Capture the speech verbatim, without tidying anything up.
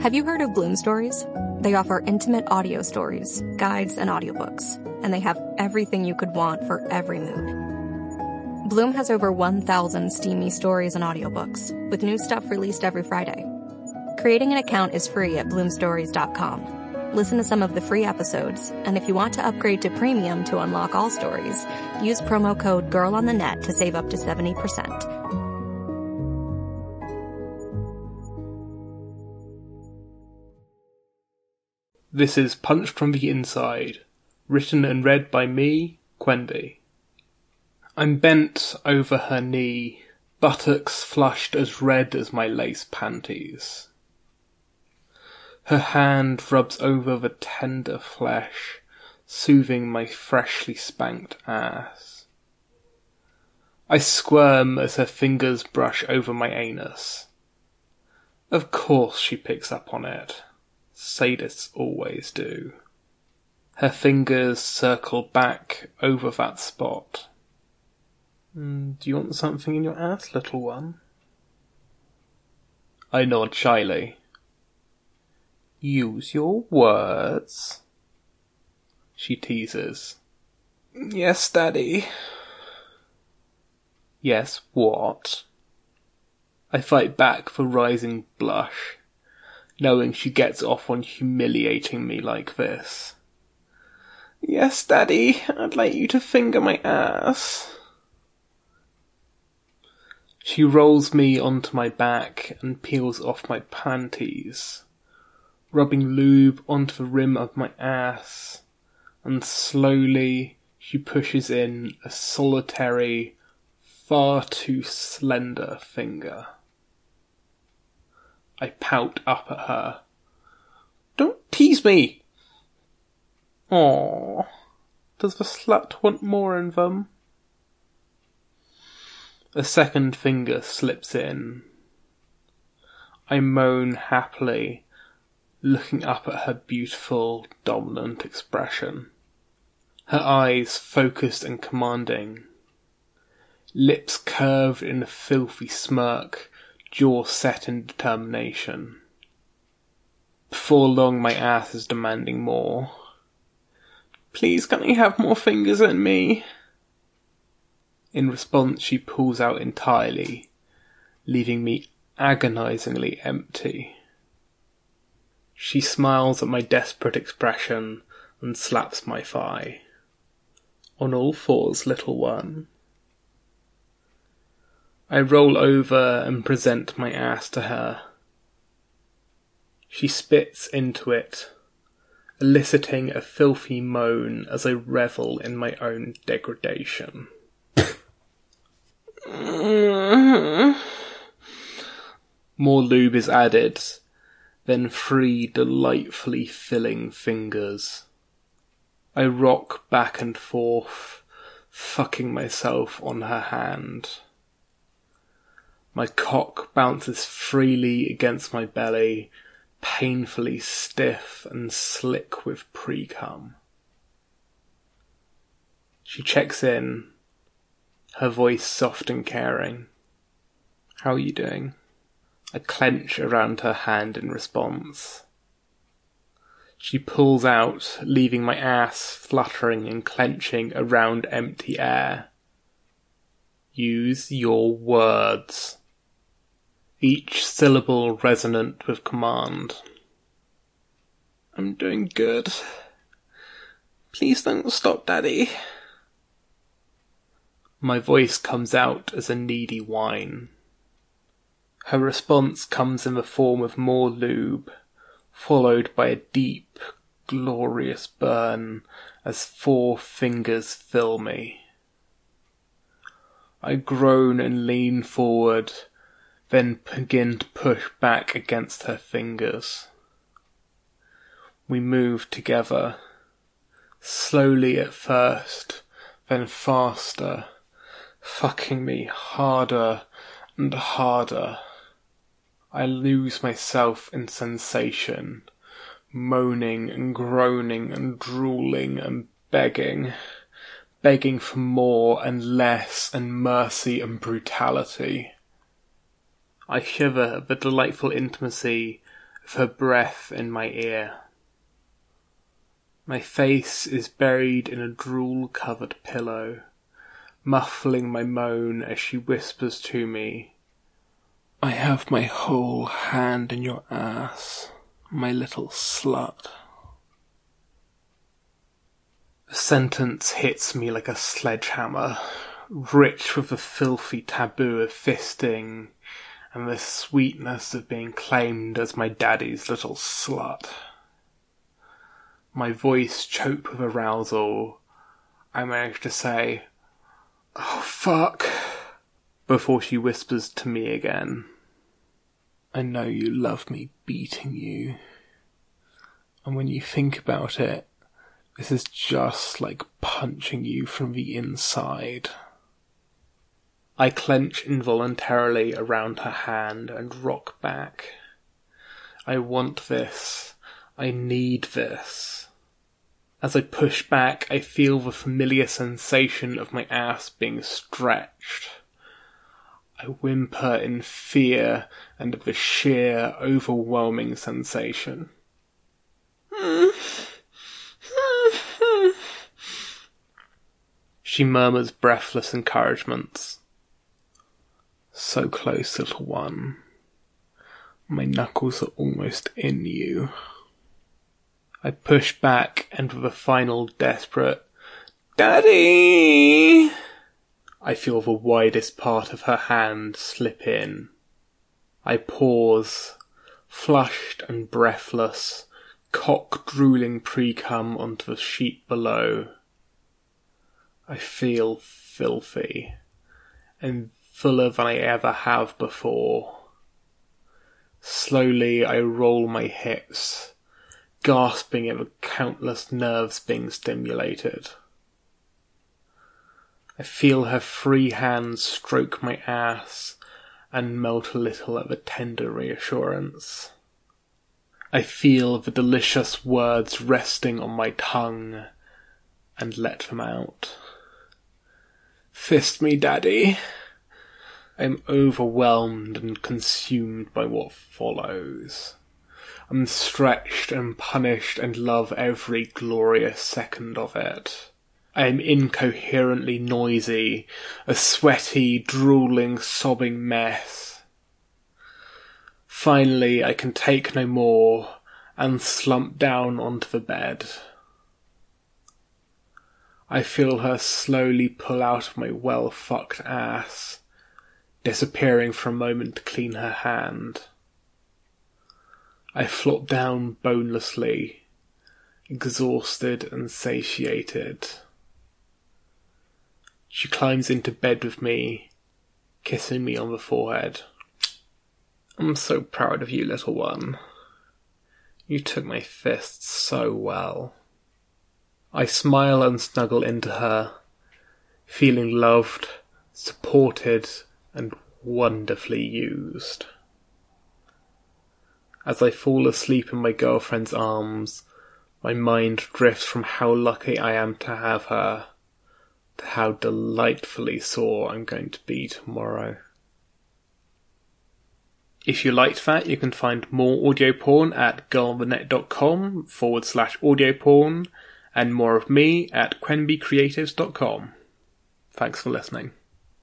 Have you heard of Bloom Stories? They offer intimate audio stories, guides, and audiobooks, and they have everything you could want for every mood. Bloom has over one thousand steamy stories and audiobooks, with new stuff released every Friday. Creating an account is free at bloom stories dot com. Listen to some of the free episodes, and if you want to upgrade to premium to unlock all stories, use promo code GIRLONTHENET to save up to seventy percent. This is Punched from the Inside, written and read by me, Quenby. I'm bent over her knee, buttocks flushed as red as my lace panties. Her hand rubs over the tender flesh, soothing my freshly spanked ass. I squirm as her fingers brush over my anus. Of course she picks up on it. Sadists always do. Her fingers circle back over that spot. Mm, do you want something in your ass, little one? I nod shyly. Use your words, she teases. Yes, Daddy. Yes, what? I fight back for rising blush, knowing she gets off on humiliating me like this. Yes, Daddy, I'd like you to finger my ass. She rolls me onto my back and peels off my panties, rubbing lube onto the rim of my ass, and slowly she pushes in a solitary, far too slender finger. I pout up at her. Don't tease me! Aww, does the slut want more in them? A second finger slips in. I moan happily, looking up at her beautiful, dominant expression. Her eyes focused and commanding. Lips curved in a filthy smirk, jaw set in determination. Before long my ass is demanding more. Please, can you have more fingers in me? In response she pulls out entirely, leaving me agonizingly empty. She smiles at my desperate expression and slaps my thigh. On all fours, little one. I roll over and present my ass to her. She spits into it, eliciting a filthy moan as I revel in my own degradation. More lube is added, then three delightfully filling fingers. I rock back and forth, fucking myself on her hand. My cock bounces freely against my belly, painfully stiff and slick with pre-cum. She checks in, her voice soft and caring. How are you doing? I clench around her hand in response. She pulls out, leaving my ass fluttering and clenching around empty air. Use your words. Each syllable resonant with command. I'm doing good. Please don't stop, Daddy. My voice comes out as a needy whine. Her response comes in the form of more lube, followed by a deep, glorious burn as four fingers fill me. I groan and lean forward, then begin to push back against her fingers. We move together, slowly at first, then faster, fucking me harder and harder. I lose myself in sensation, moaning and groaning and drooling and begging, begging for more and less and mercy and brutality. I shiver at the delightful intimacy with her breath in my ear. My face is buried in a drool-covered pillow, muffling my moan as she whispers to me, "I have my whole hand in your ass, my little slut." The sentence hits me like a sledgehammer, rich with the filthy taboo of fisting and the sweetness of being claimed as my daddy's little slut. My voice choked with arousal, I manage to say, "Oh, fuck," before she whispers to me again, "I know you love me beating you. And when you think about it, this is just like punching you from the inside." I clench involuntarily around her hand and rock back. I want this. I need this. As I push back, I feel the familiar sensation of my ass being stretched. I whimper in fear and of the sheer, overwhelming sensation. She murmurs breathless encouragements. "So close, little one. My knuckles are almost in you." I push back and with a final desperate, "Daddy!" I feel the widest part of her hand slip in. I pause, flushed and breathless, cock-drooling pre-cum onto the sheet below. I feel filthy, and fuller than I ever have before. Slowly I roll my hips, gasping at the countless nerves being stimulated. I feel her free hands stroke my ass and melt a little at the tender reassurance. I feel the delicious words resting on my tongue and let them out. "Fist me, Daddy." I'm overwhelmed and consumed by what follows. I'm stretched and punished and love every glorious second of it. I am incoherently noisy, a sweaty, drooling, sobbing mess. Finally, I can take no more and slump down onto the bed. I feel her slowly pull out of my well-fucked ass, disappearing for a moment to clean her hand. I flop down bonelessly, exhausted and satiated. She climbs into bed with me, kissing me on the forehead. "I'm so proud of you, little one. You took my fists so well." I smile and snuggle into her, feeling loved, supported, and wonderfully used. As I fall asleep in my girlfriend's arms, my mind drifts from how lucky I am to have her to how delightfully sore I'm going to be tomorrow. If you liked that, you can find more audio porn at girlonthenet.com forward slash audio porn and more of me at quenbycreatives dot com. Thanks for listening.